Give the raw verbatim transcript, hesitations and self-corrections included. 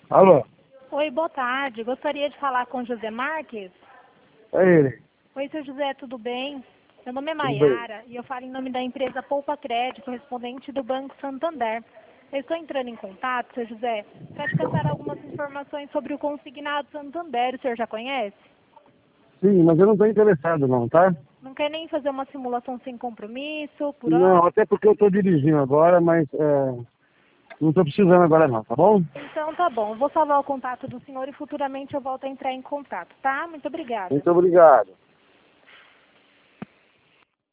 Alô? Oi, boa tarde. Gostaria de falar com José Marques. É ele. Oi, seu José, tudo bem? Meu nome é Tudo bem? Maiara e eu falo em nome da empresa Poupa Crédito, correspondente do Banco Santander. Eu estou entrando em contato, seu José, para te passar algumas informações sobre o consignado Santander. O senhor já conhece? Sim, mas eu não estou interessado não, tá? Não quer nem fazer uma simulação sem compromisso, por Não, hora? até porque eu estou dirigindo agora, mas é, não estou precisando agora não, tá bom? Então tá bom, vou salvar o contato do senhor e futuramente eu volto a entrar em contato, tá? Muito obrigada. Muito obrigado.